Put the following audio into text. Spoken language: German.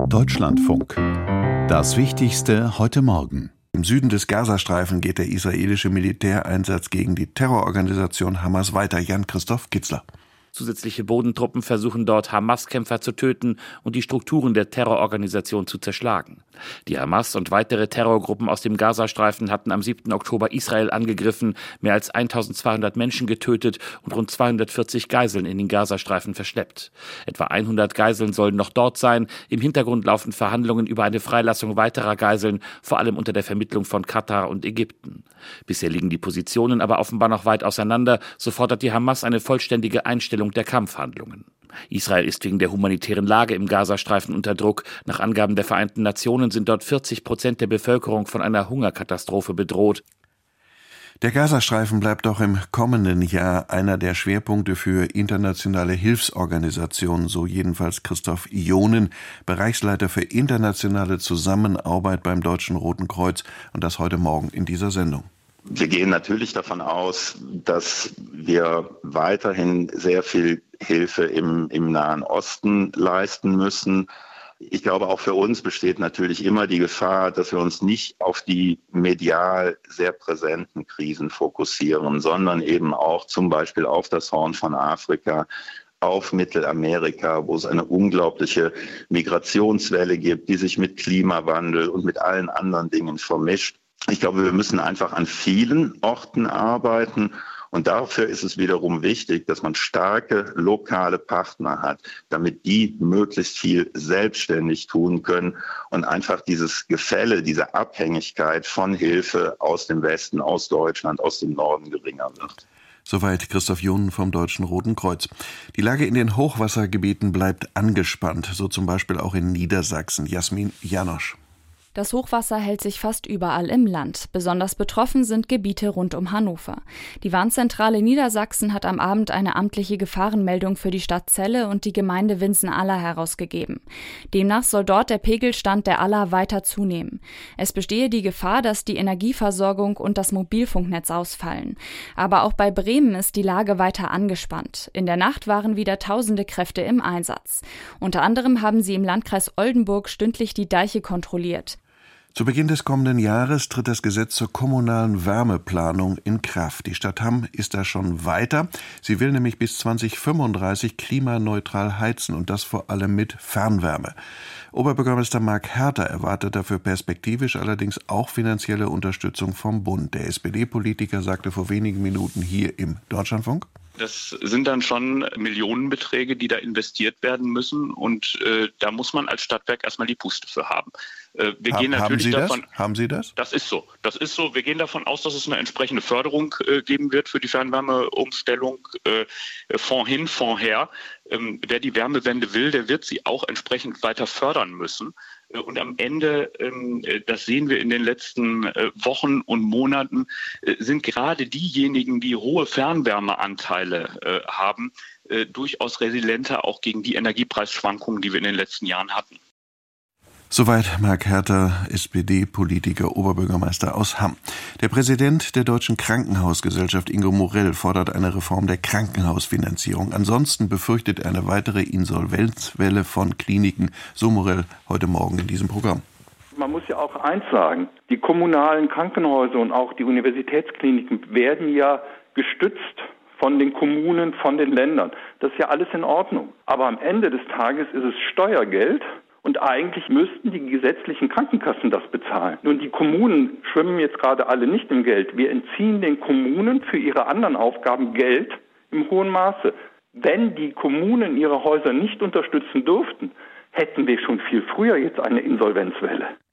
Deutschlandfunk. Das Wichtigste heute Morgen. Im Süden des Gazastreifen geht der israelische Militäreinsatz gegen die Terrororganisation Hamas weiter. Jan-Christoph Kitzler. Zusätzliche Bodentruppen versuchen dort, Hamas-Kämpfer zu töten und die Strukturen der Terrororganisation zu zerschlagen. Die Hamas und weitere Terrorgruppen aus dem Gazastreifen hatten am 7. Oktober Israel angegriffen, mehr als 1200 Menschen getötet und rund 240 Geiseln in den Gazastreifen verschleppt. Etwa 100 Geiseln sollen noch dort sein. Im Hintergrund laufen Verhandlungen über eine Freilassung weiterer Geiseln, vor allem unter der Vermittlung von Katar und Ägypten. Bisher liegen die Positionen aber offenbar noch weit auseinander. So fordert die Hamas eine vollständige Einstellung der Kampfhandlungen. Israel ist wegen der humanitären Lage im Gazastreifen unter Druck. Nach Angaben der Vereinten Nationen sind dort 40% der Bevölkerung von einer Hungerkatastrophe bedroht. Der Gazastreifen bleibt auch im kommenden Jahr einer der Schwerpunkte für internationale Hilfsorganisationen, so jedenfalls Christoph Ionen, Bereichsleiter für internationale Zusammenarbeit beim Deutschen Roten Kreuz, und das heute Morgen in dieser Sendung. Wir gehen natürlich davon aus, dass wir weiterhin sehr viel Hilfe im Nahen Osten leisten müssen. Ich glaube, auch für uns besteht natürlich immer die Gefahr, dass wir uns nicht auf die medial sehr präsenten Krisen fokussieren, sondern eben auch zum Beispiel auf das Horn von Afrika, auf Mittelamerika, wo es eine unglaubliche Migrationswelle gibt, die sich mit Klimawandel und mit allen anderen Dingen vermischt. Ich glaube, wir müssen einfach an vielen Orten arbeiten. Und dafür ist es wiederum wichtig, dass man starke lokale Partner hat, damit die möglichst viel selbstständig tun können und einfach dieses Gefälle, diese Abhängigkeit von Hilfe aus dem Westen, aus Deutschland, aus dem Norden geringer wird. Soweit Christoph Ionen vom Deutschen Roten Kreuz. Die Lage in den Hochwassergebieten bleibt angespannt, so zum Beispiel auch in Niedersachsen. Jasmin Janosch. Das Hochwasser hält sich fast überall im Land. Besonders betroffen sind Gebiete rund um Hannover. Die Warnzentrale Niedersachsen hat am Abend eine amtliche Gefahrenmeldung für die Stadt Celle und die Gemeinde Winsen-Aller herausgegeben. Demnach soll dort der Pegelstand der Aller weiter zunehmen. Es bestehe die Gefahr, dass die Energieversorgung und das Mobilfunknetz ausfallen. Aber auch bei Bremen ist die Lage weiter angespannt. In der Nacht waren wieder tausende Kräfte im Einsatz. Unter anderem haben sie im Landkreis Oldenburg stündlich die Deiche kontrolliert. Zu Beginn des kommenden Jahres tritt das Gesetz zur kommunalen Wärmeplanung in Kraft. Die Stadt Hamm ist da schon weiter. Sie will nämlich bis 2035 klimaneutral heizen und das vor allem mit Fernwärme. Oberbürgermeister Marc Herter erwartet dafür perspektivisch allerdings auch finanzielle Unterstützung vom Bund. Der SPD-Politiker sagte vor wenigen Minuten hier im Deutschlandfunk: Das sind dann schon Millionenbeträge, die da investiert werden müssen, und da muss man als Stadtwerk erstmal die Puste für haben. Haben Sie das? Das ist so. Wir gehen davon aus, dass es eine entsprechende Förderung geben wird für die Fernwärmeumstellung, Fonds hin, Fonds her. Wer die Wärmewende will, der wird sie auch entsprechend weiter fördern müssen. Und am Ende, das sehen wir in den letzten Wochen und Monaten, sind gerade diejenigen, die hohe Fernwärmeanteile haben, durchaus resilienter auch gegen die Energiepreisschwankungen, die wir in den letzten Jahren hatten. Soweit Marc Herter, SPD-Politiker, Oberbürgermeister aus Hamm. Der Präsident der Deutschen Krankenhausgesellschaft, Ingo Morell, fordert eine Reform der Krankenhausfinanzierung. Ansonsten befürchtet er eine weitere Insolvenzwelle von Kliniken, so Morell heute Morgen in diesem Programm. Man muss ja auch eins sagen, die kommunalen Krankenhäuser und auch die Universitätskliniken werden ja gestützt von den Kommunen, von den Ländern. Das ist ja alles in Ordnung. Aber am Ende des Tages ist es Steuergeld. Und eigentlich müssten die gesetzlichen Krankenkassen das bezahlen. Nun, die Kommunen schwimmen jetzt gerade alle nicht im Geld. Wir entziehen den Kommunen für ihre anderen Aufgaben Geld im hohen Maße. Wenn die Kommunen ihre Häuser nicht unterstützen dürften, hätten wir schon viel früher jetzt eine Insolvenzwelle.